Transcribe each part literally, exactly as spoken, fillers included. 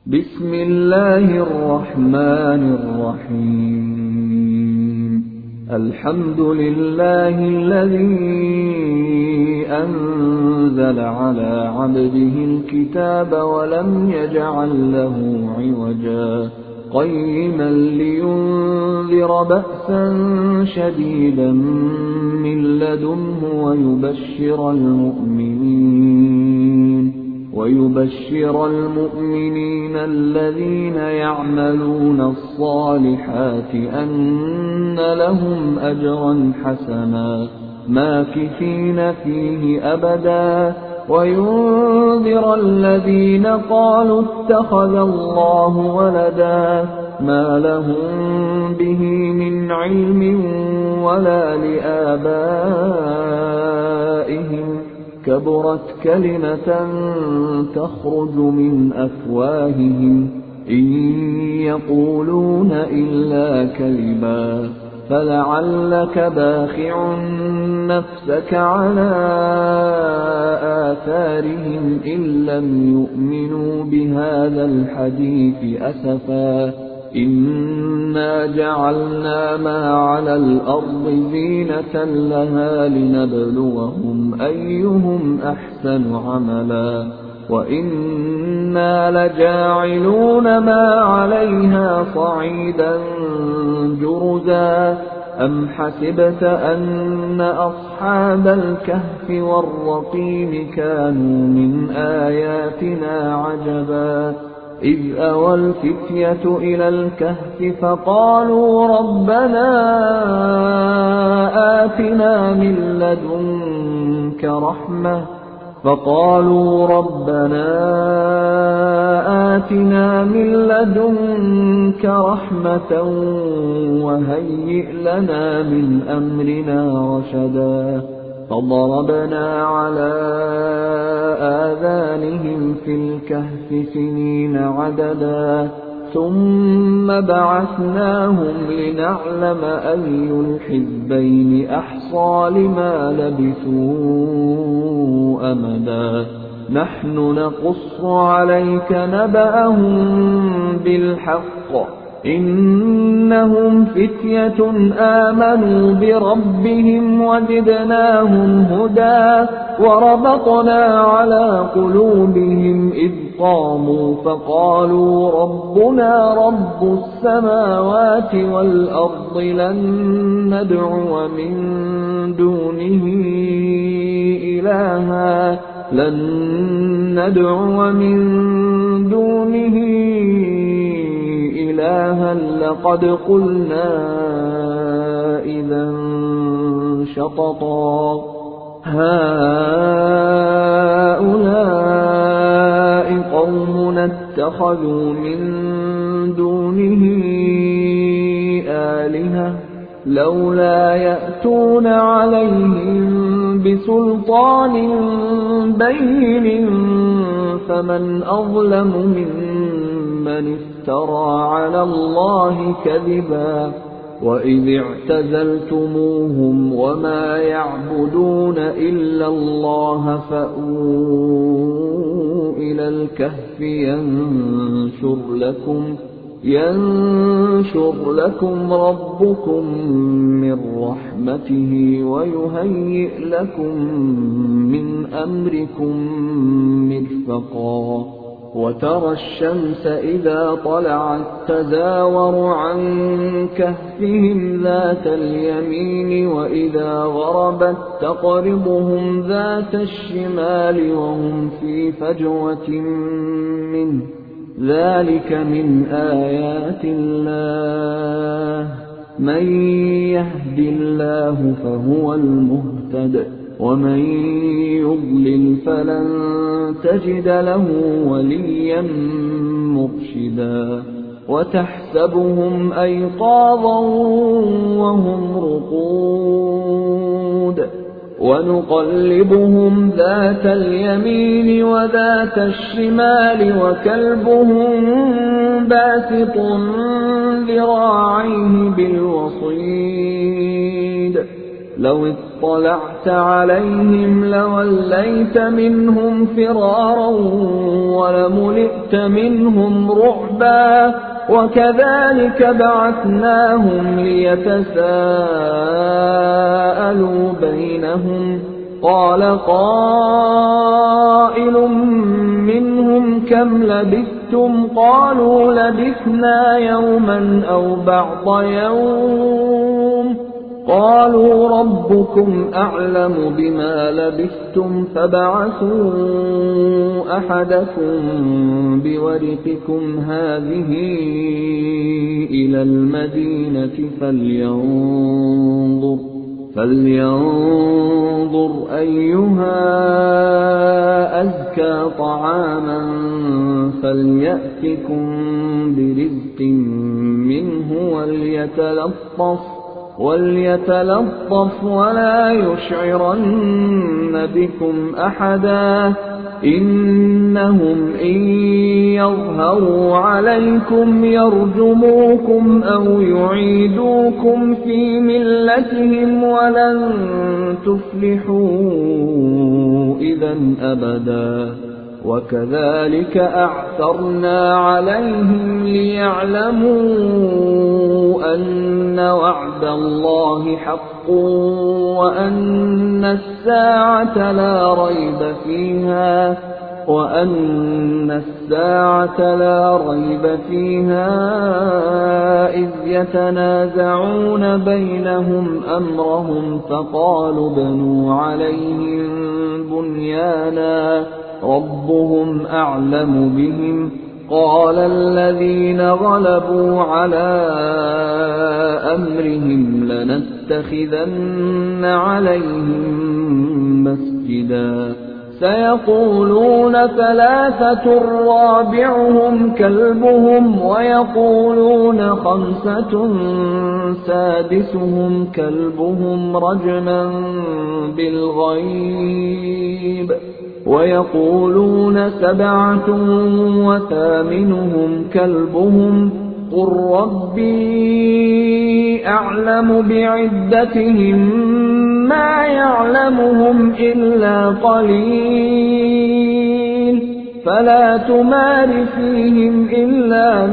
بسم الله الرحمن الرحيم الحمد لله الذي أنزل على عبده الكتاب ولم يجعل له عوجا قيما لينذر بأسا شديدا من لدنه ويبشر المؤمنين ويبشر المؤمنين الذين يعملون الصالحات أن لهم أجرا حسنا ماكثين فيه أبدا وينذر الذين قالوا اتخذ الله ولدا ما لهم به من علم ولا لآبائهم كبرت كلمة تخرج من أفواههم إن يقولون إلا كذبا فلعلك باخع نفسك على آثارهم إن لم يؤمنوا بهذا الحديث أسفا إنا جعلنا ما على الأرض زينة لها لنبلوهم أيهم أحسن عملا وإنا لجاعلون ما عليها صعيدا جرزا أم حسبت أن أصحاب الكهف والرقيم كانوا من آياتنا عجبا إذ أوى الفتية إلى الكهف فقالوا ربنا آتنا من لدنك رحمة فقالوا ربنا آتنا من لدنك رحمة وهيئ لنا من أمرنا رشدا فضربنا على آذانهم في الكهف سنين عددا ثم بعثناهم لنعلم أي الحزبين أحصى لما لبثوا أمدا نحن نقص عليك نبأهم بالحق إنهم فتية آمنوا بربهم وزدناهم هدى وربطنا على قلوبهم إذ قاموا فقالوا ربنا رب السماوات والأرض لن ندعو من دونه إلها لن ندعو من دونه إلها لقد قلنا إذا شططا هؤلاء قومنا اتخذوا من دونه آلهة لولا يأتون عليهم بسلطان بين فمن أظلم ممن افترى على الله كذبا وإذ اعتزلتموهم وما يعبدون إلا الله فأووا إلى الكهف ينشر لكم ينشر لكم ربكم من رحمته ويهيئ لكم من أمركم مرفقا وترى الشمس إذا طلعت تزاور عن كهفهم ذات اليمين وإذا غربت تقرضهم ذات الشمال وهم في فجوة منه ذلك من آيات الله من يهد الله فهو المهتد ومن يضلل فلن تجد له وليا مرشدا وتحسبهم أيقاظا وهم رقود ونقلبهم ذات اليمين وذات الشمال وكلبهم باسط ذراعيه بالوصيد لو اطلعت عليهم لوليت منهم فرارا ولملئت منهم رعبا وكذلك بعثناهم ليتساءلوا بينهم قال قائل منهم كم لبثتم قالوا لبثنا يوما أو بعض يوم قالوا ربكم أعلم بما لبثتم فابعثوا أحدكم بورقكم هذه إلى المدينة فلينظر فلينظر أيها أزكى طعاما فليأتكم برزق منه وليتلطف وليتلطف ولا يشعرن بكم أحدا إنهم إن يظهروا عليكم يرجموكم أو يعيدوكم في ملتهم ولن تفلحوا إذا أبدا وكذلك أعثرنا عليهم ليعلموا أن وعد الله حق وأن الساعة لا ريب فيها وأن الساعة لا ريب فيها إذ يتنازعون بينهم أمرهم فقالوا بنوا عليهم بنيانا ربهم أعلم بهم قال الذين غلبوا على أمرهم لنتخذن عليهم مسجدا سيقولون ثلاثة رابعهم كلبهم ويقولون خمسة سادسهم كلبهم رجما بالغيب ويقولون سبعة وثامنهم كلبهم قل ربي أعلم بعدتهم ما يعلمهم إلا قليل فلا تمار فيهم إلا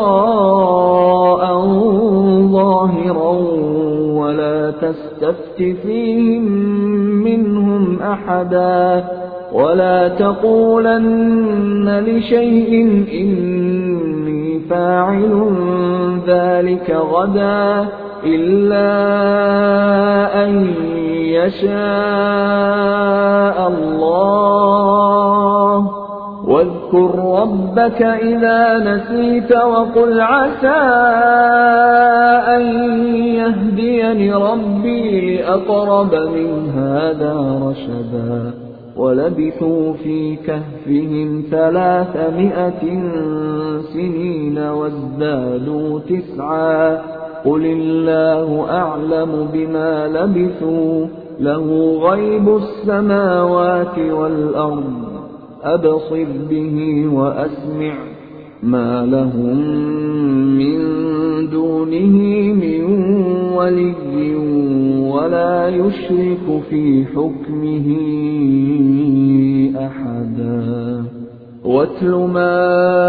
مراء ظاهرا ولا تستفت فيهم منهم أحدا ولا تقولن لشيء إني فاعل ذلك غدا إلا أن يشاء الله واذكر ربك إذا نسيت وقل عسى أن يهديني ربي لأقرب من هذا رشدا ولبثوا في كهفهم ثلاثمائة سنين وازدادوا تسعا قل الله أعلم بما لبثوا له غيب السماوات والأرض أبصر به وأسمع ما لهم من دونه من ولي ولا يشرك في حكمه أحدا واتل ما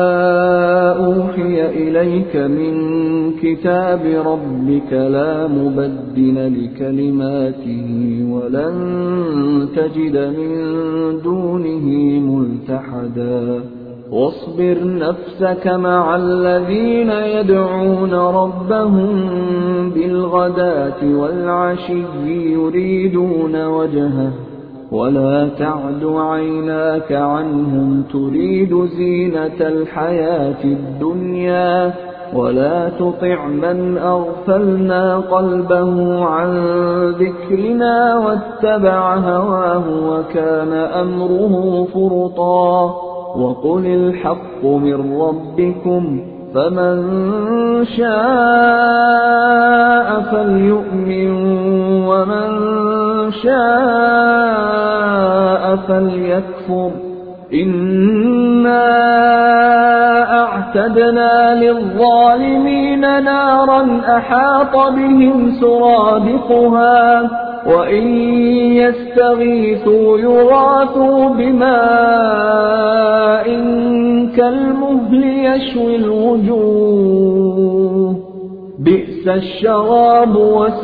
أوحي إليك من كتاب ربك لا مبدل لكلماته ولن تجد من دونه ملتحدا واصبر نفسك مع الذين يدعون ربهم بالغداة والعشي يريدون وجهه ولا تعد عيناك عنهم تريد زينة الحياة الدنيا ولا تطع من أغفلنا قلبه عن ذكرنا واتبع هواه وكان أمره فرطا وقل الحق من ربكم فمن شاء فليؤمن ومن شاء فليكفر إنا أعتدنا للظالمين نارا أحاط بهم سرادقها وإن يستغيثوا يغاثوا بماء كالمهل يشوي الوجوه بئس الشراب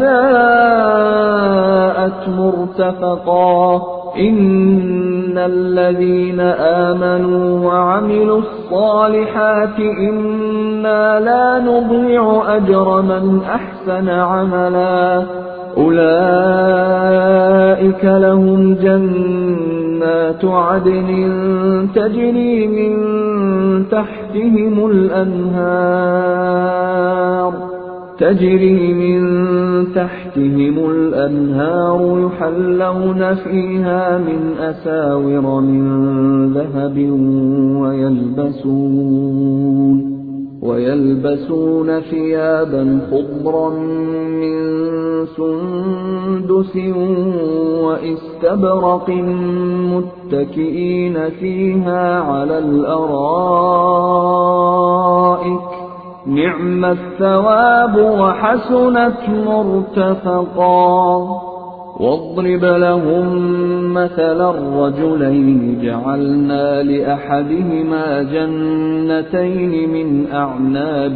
وساءت مرتفقا إن الذين آمنوا وعملوا الصالحات إنا لا نضيع أجر من أحسن عملا أولئك لهم جنات عدن تجري من تحتهم الأنهار تجري من تحتهم الأنهار يحلون فيها من أساور من ذهب ويلبسون ويلبسون ثيابا خضرا من سندس واستبرق متكئين فيها على الأرائك نعم الثواب وحسنت مرتفقا واضرب لهم مثل الرجلين جعلنا لأحدهما جنتين من أعناب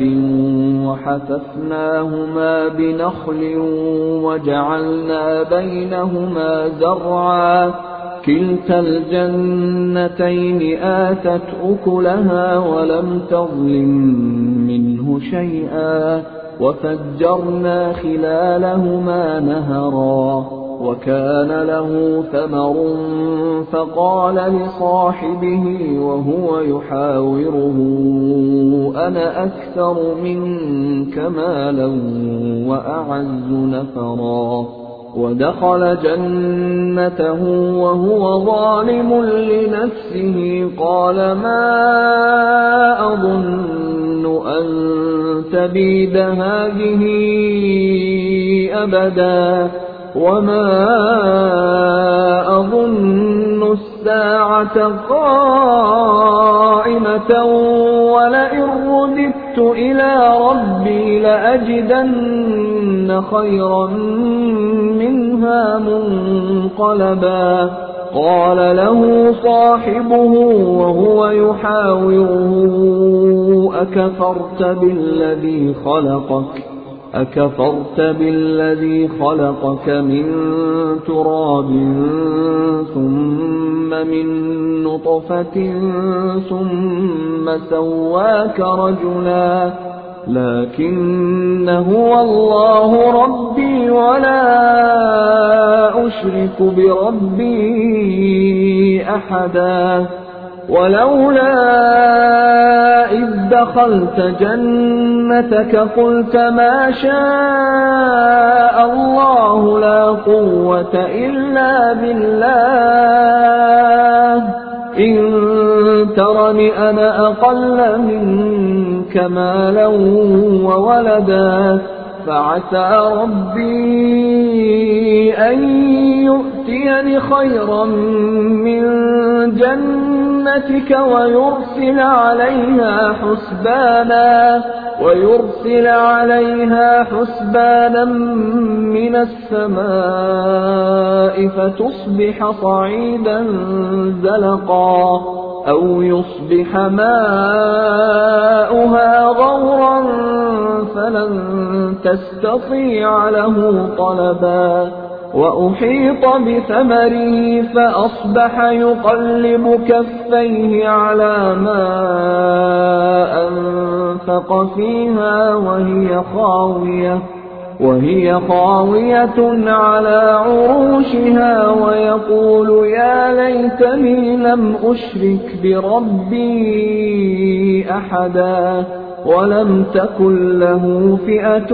وحففناهما بنخل وجعلنا بينهما زرعا كلتا الجنتين آتت أكلها ولم تظلم منه شيئا وفجرنا خلالهما نهرا وكان له ثمر فقال لصاحبه وهو يحاوره أنا أكثر منك مالا وأعز نفرا ودخل جنته وهو ظالم لنفسه قال ما أظن أن تبيد هذه أبدا وما أظن الساعة قائمة ولئن رددت إلى ربي لأجدن خيرا منها منقلبا قال له صاحبه وهو يحاوره أكفرت بالذي خلقك أكفرت بالذي خلقك من تراب ثم من نطفة ثم سواك رجلا لكن هو الله ربي ولا أشرك بربي أحدا ولولا إذ دخلت جنتك قلت ما شاء الله لا قوة إلا بالله إن ترني أنا أقل منك مالا وولدا فعسى ربي أن يؤتيني خيرا من جنتك ويرسل عليها حسبانا ويرسل عليها حسبانا من السماء فتصبح صعيدا زلقا أو يصبح ماؤها غورا فلن تستطيع له طلبا وأحيط بثمره فأصبح يقلب كفيه على ما أنفق فيها وهي خاوية وهي خاوية على عروشها ويقول يا ليتني لم أشرك بربي أحدا ولم تكن له فئة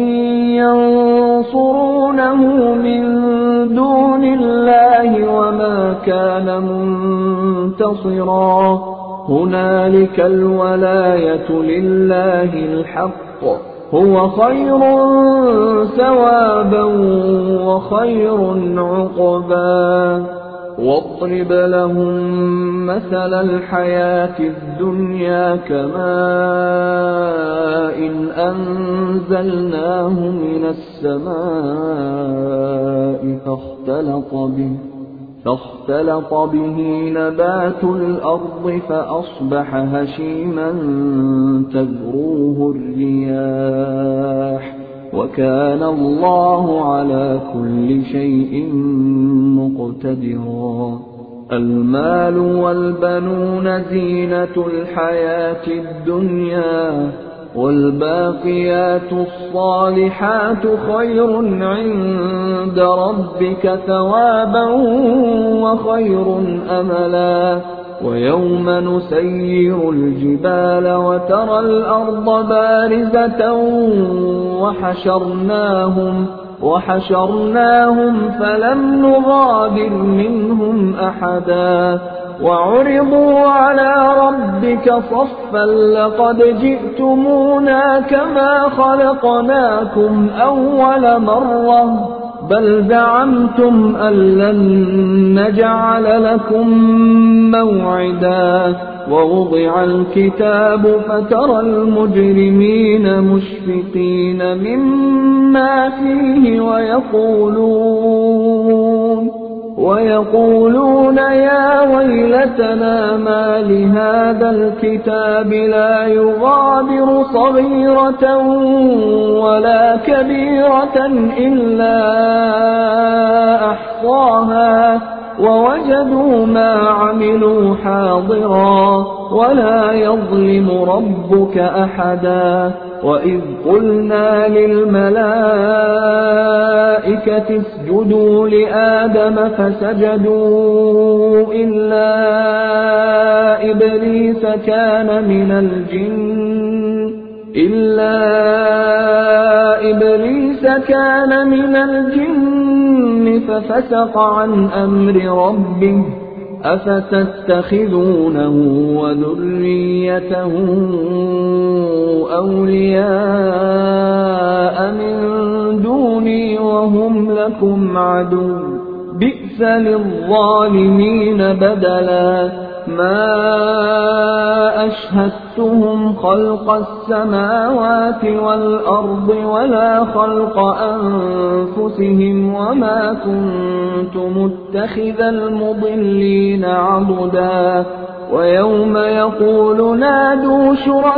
ينصرونه من دون الله وما كان منتصرا هنالك الولاية لله الحق هو خير ثوابا وخير عقبا واضرب لهم مثل الحياة الدنيا كماء إن أنزلناه من السماء فاختلط به فاختلط به نبات الأرض فأصبح هشيما تذروه الرياح وكان الله على كل شيء مقتدرا. المال والبنون زينة الحياة الدنيا والباقيات الصالحات خير عند ربك ثوابا وخير أملا. ويوم نسير الجبال وترى الأرض بارزة وحشرناهم وحشرناهم فلم نغادر منهم أحدا وعرضوا على ربك صفا لقد جئتمونا كما خلقناكم أول مرة بل زعمتم أن لن نجعل لكم موعدا. ووضع الكتاب فترى المجرمين مشفقين مما فيه ويقولون ويقولون يا ويلتنا ما لهذا الكتاب لا يغادر صغيرة ولا كبيرة إلا أحصاها ووجدوا ما عملوا حاضرا ولا يظلم ربك أحدا. وإذ قلنا للملائكة اسجدوا لآدم فسجدوا إلا إبليس كان من الجن إلا إبليس كان من الجن ففسق عن أمر ربه أفتتخذونه وذريته أولياء من دوني وهم لكم عدو بئس للظالمين بدلا. ما أشهدتهم خلق السماوات والأرض ولا خلق أنفسهم وما كنت متخذ المضلين عضدا. ويوم يقول نادوا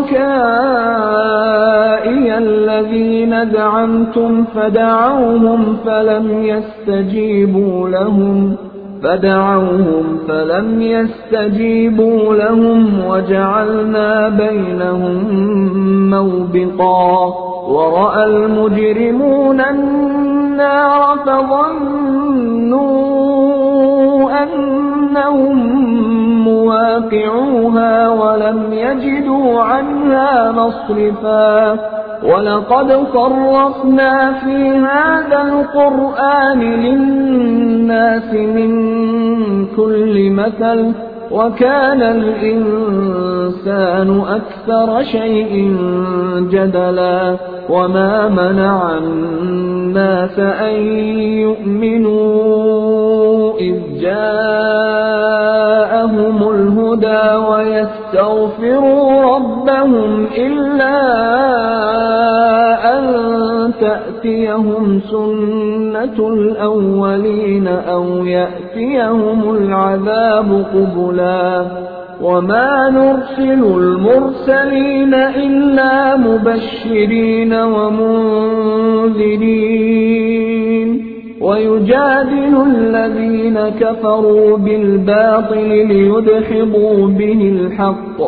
شركائي الذين زعمتم فدعوهم فلم يستجيبوا لهم فدعوهم فلم يستجيبوا لهم وجعلنا بينهم موبقا. ورأى المجرمون النار فظنوا أنهم مواقعوها ولم يجدوا عنها مصرفا. ولقد صرفنا في هذا القرآن للناس من كل مثل وكان الإنسان أكثر شيء جدلا. وما منع الناس أن يؤمنوا إذ جاءهم الهدى ويستغفروا ربهم إلا أن تأتيهم سنة الأولين أو يأتيهم العذاب قبلا. وما نرسل المرسلين إلا مبشرين ومنذرين ويجادل الذين كفروا بالباطل ليدحضوا به الحق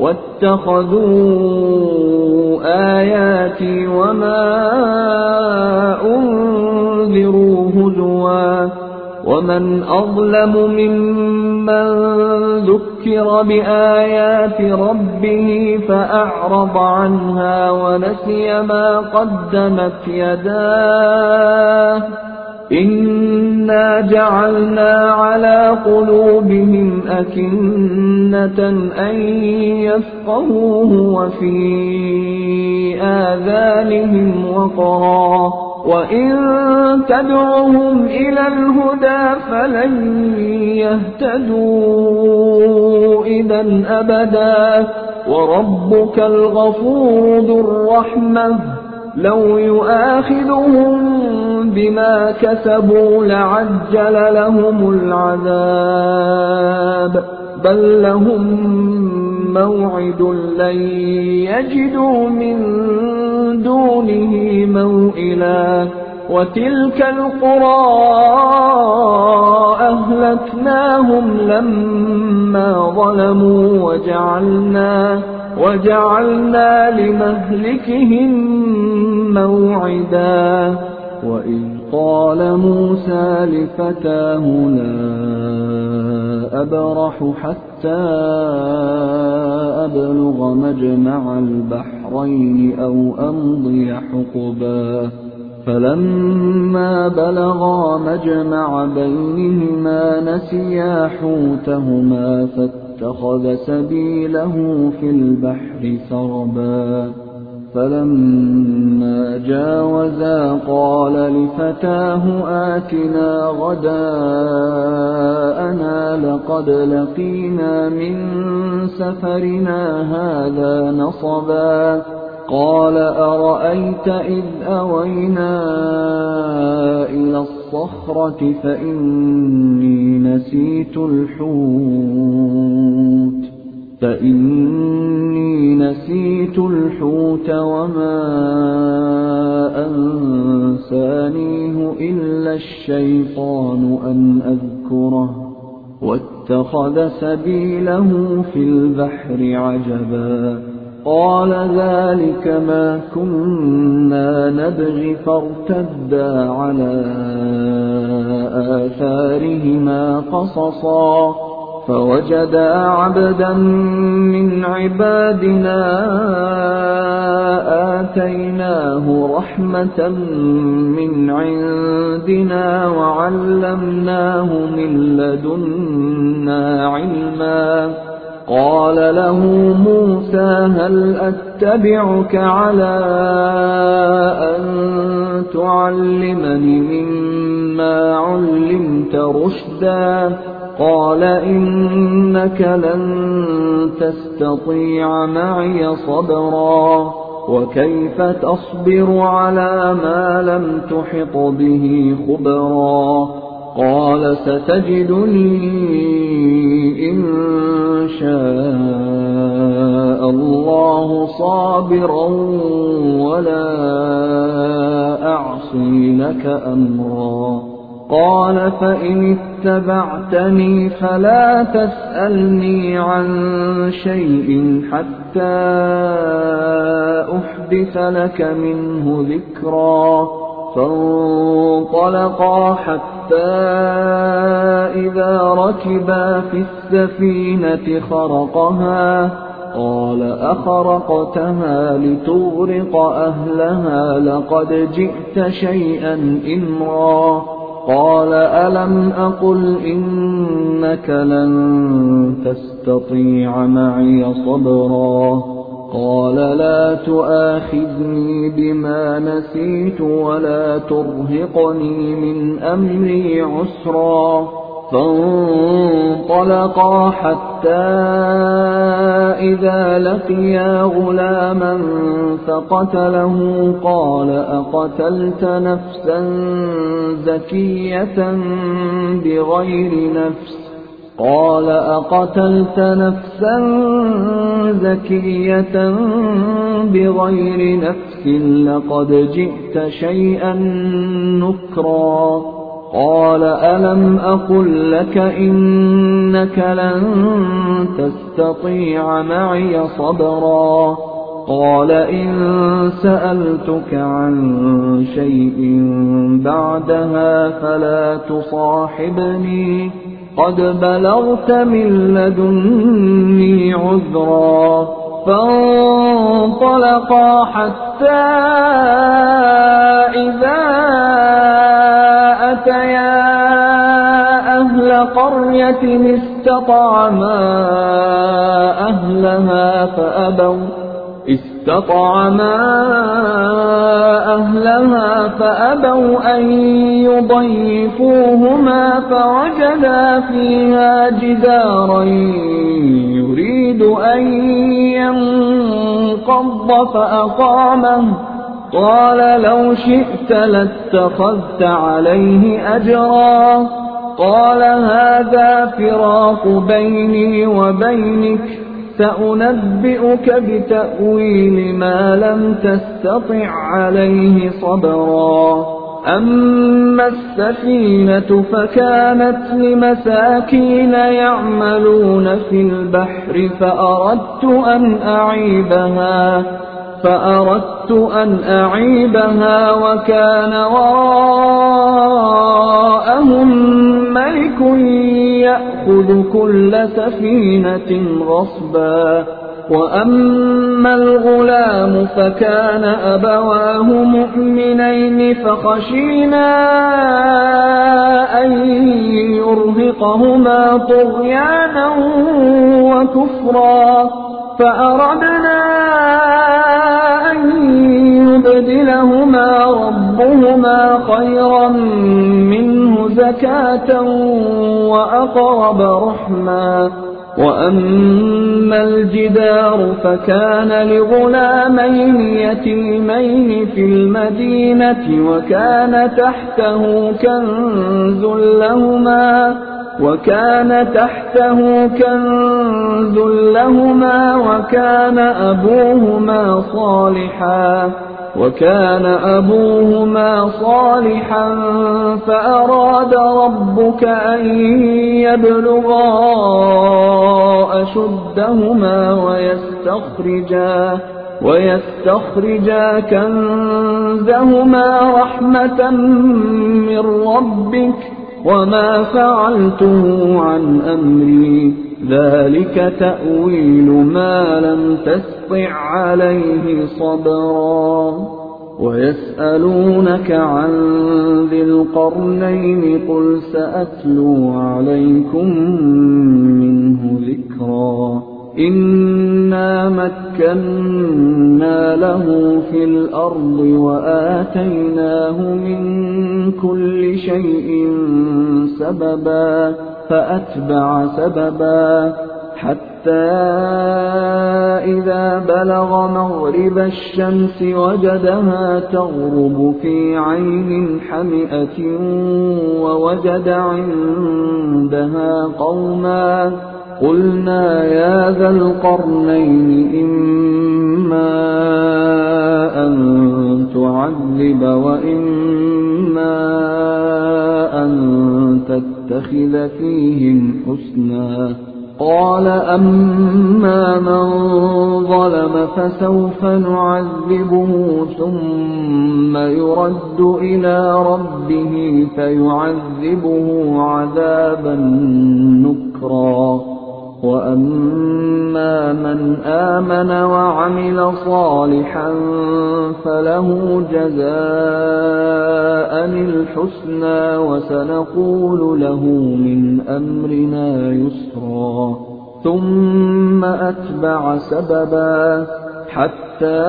واتخذوا آياتي وما أنذروا هزوا. ومن أظلم ممن ذكر بآيات ربه فأعرض عنها ونسي ما قدمت يداه إنا جعلنا على قلوبهم أكنة أن يفقهوه وفي آذانهم وقرا وإن تدعهم إلى الهدى فلن يهتدوا إذا أبدا وربك الغفور ذو الرحمة لو يؤاخذهم بما كسبوا لعجل لهم العذاب بل لهم موعد لن يجدوا من دونه موئلا وتلك القرى أهلكناهم لما ظلموا وجعلنا وجعلنا لمهلكهم موعدا وإذ قال موسى لفتاه لا أبرح حتى أبلغ مجمع البحرين أو أمضي حقبا فلما بلغا مجمع بينهما نسيا حوتهما فاتخذ سبيله في البحر سربا فلما جاوزا قال لفتاه آتنا غداءنا لقد لقينا من سفرنا هذا نصبا قال أرأيت إذ أوينا إلى الصخرة فإني نسيت الحوت فإني نسيت الحوت وما أنسانيه إلا الشيطان أن أذكره واتخذ سبيله في البحر عجبا قال ذلك ما كنا نبغي فارتدا على آثارهما قصصا فوجدا عبدا من عبادنا آتيناه رحمة من عندنا وعلمناه من لدنا علما قال له موسى هل أتبعك على أن تعلمني مما علمت رشدا قال إنك لن تستطيع معي صبرا وكيف تصبر على ما لم تحط به خبرا قال ستجدني إن شاء الله صابرا ولا أعصي لك أمرا قال فإن اتبعتني فلا تسألني عن شيء حتى أحدث لك منه ذكرا فانطلقا حتى إذا ركبا في السفينة خرقها قال أخرقتها لتغرق أهلها لقد جئت شيئا إمرا قال ألم أقل إنك لن تستطيع معي صبرا قال لا تؤاخذني بما نسيت ولا ترهقني من أمري عسرا فانطلقا حتى إذا لقيا غلاما فقتله قال أقتلت نفسا زكية بغير نفس قال أقتلت نفسا زكية بغير نفس لقد جئت شيئا نكرا قال ألم أقل لك إنك لن تستطيع معي صبرا قال إن سألتك عن شيء بعدها فلا تصاحبني قد بلغت من لدني عذرا فانطلقا حتى إذا أتيا أهل قرية استطعما أهلها فأبوا استطعما أهلها فأبوا أن يضيفوهما فوجدا فيها جدارا يريد أن ينقض فأقامه قال لو شئت لاتخذت عليه أجرا قال هذا فراق بيني وبينك سأنبئك بتأويل ما لم تستطع عليه صبرا أما السفينة فكانت لمساكين يعملون في البحر فأردت أن أعيبها فأردت أن أعيبها وكان وراءهم ملك يأخذ كل سفينة غصبا وأما الغلام فكان أبواه مؤمنين فخشينا أن يرهقهما طغيانا وكفرا فأردنا أن يبدلهما ربهما خيرا منه زكاة وأقرب رحما وأما الجدار فكان لغلامين يتيمين في المدينة وكان تحته كنز لهما وكان تحته كنز لهما وكان أبوهما صالحا وكان أبوهما صالحا فأراد ربك أن يبلغا أشدهما ويستخرجا ويستخرجا كنزهما رحمة من ربك وما فعلته عن أمري ذلك تأويل ما لم تسطع عليه صبرا ويسألونك عن ذي القرنين قل سأتلو عليكم منه ذكرا إنا مكنا له في الأرض وآتيناه من كل شيء سببا فأتبع سببا حتى إذا بلغ مغرب الشمس وجدها تغرب في عين حمئة ووجد عندها قوما قلنا يا ذا القرنين إما أن تعذب وإما أن تتخذ فيهم حسنا قال أما من ظلم فسوف نعذبه ثم يرد إلى ربه فيعذبه عذابا نكرا وأما من آمن وعمل صالحا فله جزاء الحسنى وسنقول له من أمرنا يسرا ثم أتبع سببا حتى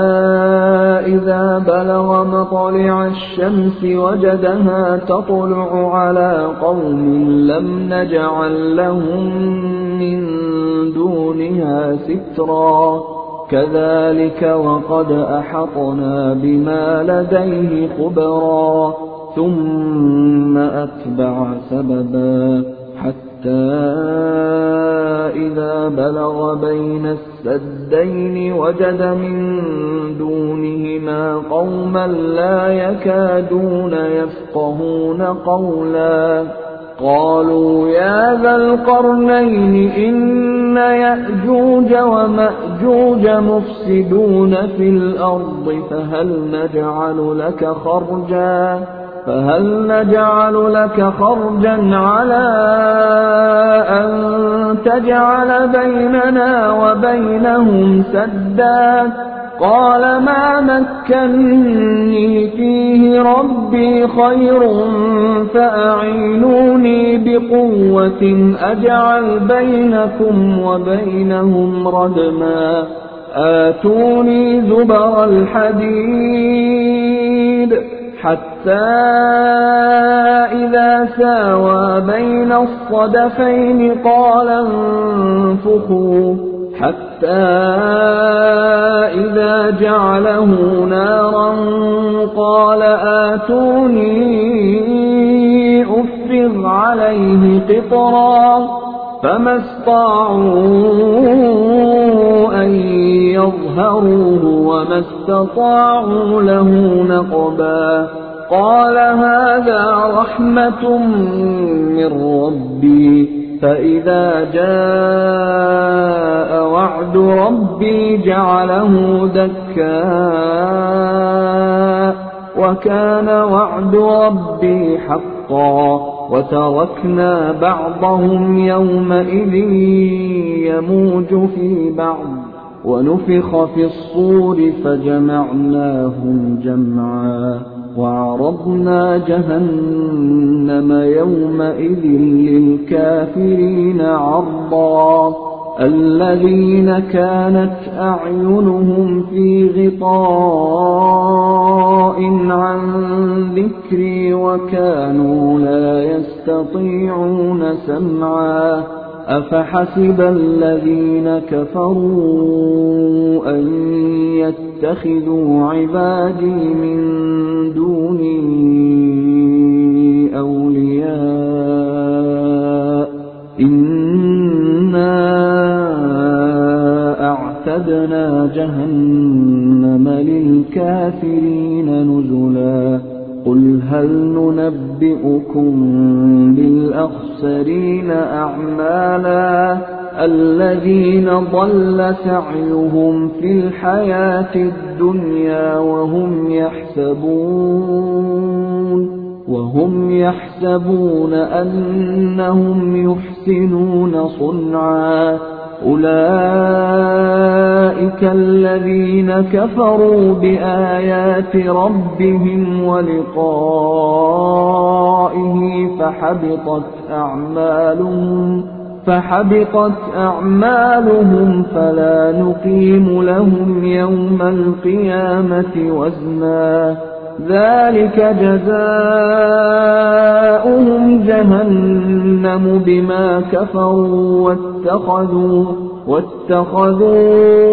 إذا بلغ مطلع الشمس وجدها تطلع على قوم لم نجعل لهم من دونها سترا كذلك وقد أحطنا بما لديه خبرا ثم أتبع سببا حتى إذا بلغ بين السدين وجد من دونهما قوما لا يكادون يفقهون قولا قالوا يا ذا القرنين إن يأجوج ومأجوج مفسدون في الأرض فهل نجعل لك خرجا فهل نجعل لك خرجا على أن تجعل بيننا وبينهم سدا قال ما مكنني فيه ربي خير فأعينوني بقوة أجعل بينكم وبينهم ردما آتوني زبر الحديد حتى إذا ساوى بين الصدفين قال انفخوا حتى إذا جعله نارا قال آتوني أفرغ عليه قطرا فما استطاعوا أن يظهروه وما استطاعوا له نقبا قال هذا رحمة من ربي فإذا جاء وعد ربي جعله دكا وكان وعد ربي حقا وتركنا بعضهم يومئذ يموج في بعض ونفخ في الصور فجمعناهم جمعا وعرضنا جهنم يومئذ للكافرين عرضا الذين كانت أعينهم في غطاء عن ذكري وكانوا لا يستطيعون سمعا أفحسب الذين كفروا أن يتخذوا عبادي من دوني أولياء إنا أعتدنا جهنم للكافرين نزلا قل هل ننبئكم بالأخسرين أعمالا الذين ضل سعيهم في الحياة الدنيا وهم يحسبون وهم يحسبون أنهم يحسنون صنعا أولئك الذين كفروا بآيات ربهم ولقائه فحبطت أعمالهم فحبطت أعمالهم فلا نقيم لهم يوم القيامة وزنا ذلك جزاؤهم جهنم بما كفروا واتخذوا واتخذوا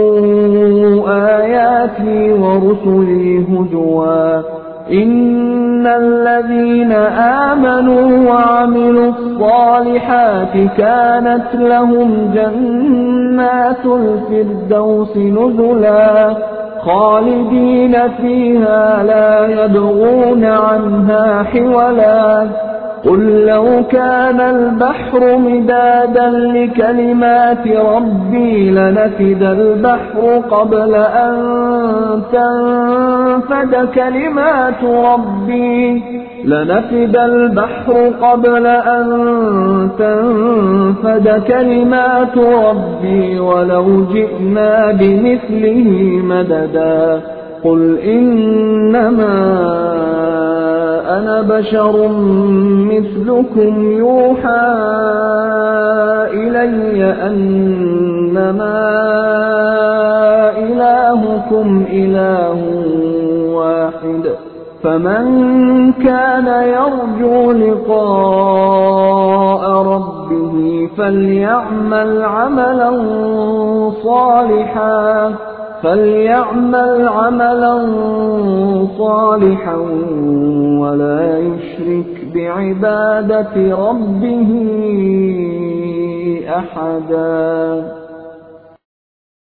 آياتي ورسلي هزوا إن الذين آمنوا وعملوا الصالحات كانت لهم جنات الفردوس نزلا خالدين فيها لا يبغون عنها حولا قل لو كان البحر مدادا لكلمات ربي لنفد البحر قبل أن تنفد كلمات ربي لنفد البحر قبل أن تنفد كلمات ربي ولو جئنا بمثله مددا قل إنما أنا بشر مثلكم يوحى إلي أنما إلهكم إله واحد فمن كان يرجو لقاء ربه فليعمل عملا صالحا فليعمل عملا صالحا ولا يشرك بعبادة ربه أحدا.